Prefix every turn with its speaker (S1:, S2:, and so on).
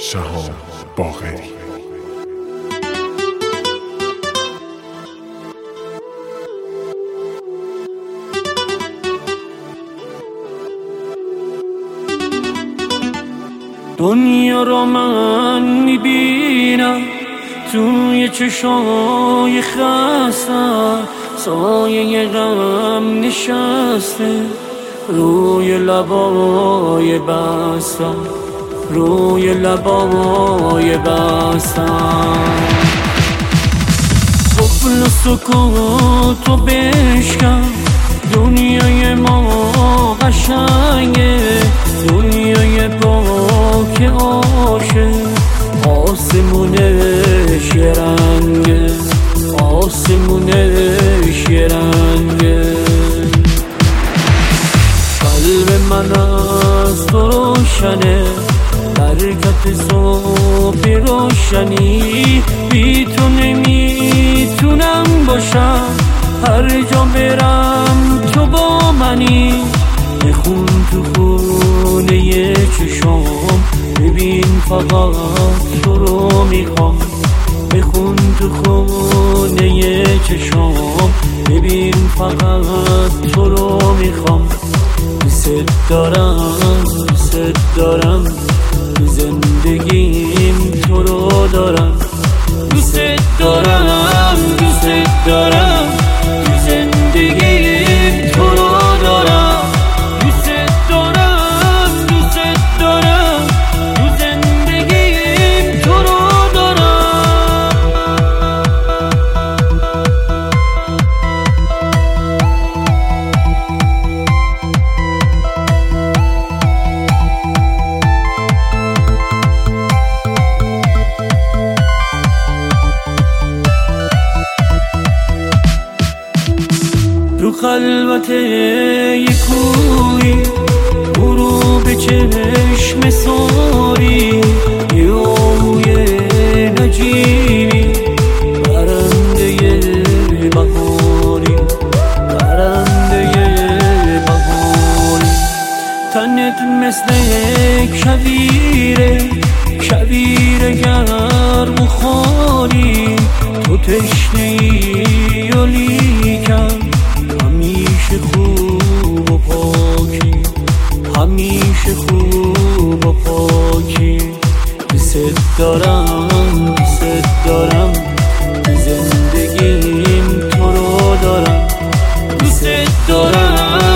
S1: شهاب باقری.
S2: دنیا رو من میبینم توی چشای خستم، سایه غم نشسته روی لبای بستم، روی لبای بستم. قفل سکوتو بشکن، دنیای ما قشنگه، دنیای پاک عاشق، آسمونش یه رنگه، آسمونش یه رنگه. قلب من از تو روشنه، برکت صبح روشنی، بی تو نمیتونم باشم، هر جا برم تو با منی. بخون تو خونه چشام، ببین فقط تو رو میخوام. بخون تو خونه چشام، ببین فقط تو رو میخوام. دوست دارم، دوست دارم، تو زندگیم تو رو دارم. دوست دارم، دوست دارم، تو زندگیم تو رو دارم. دوست دارم، دوست دارم، تو زندگیم تو رو دارم. رو خلوت یک کوی، غروب چشم ساری، یه آهوی نجیبی، پرنده بهاری، پرنده بهاری. تنت مثل یک شبیره، شبیره گرم و خالی. تو تشنه‌ای و لیکن همیشه خوب و پاکی، همیشه خوب و پاکی. دوست دارم، دوست دارم، زندگیم تو رو دارم. دوست دارم،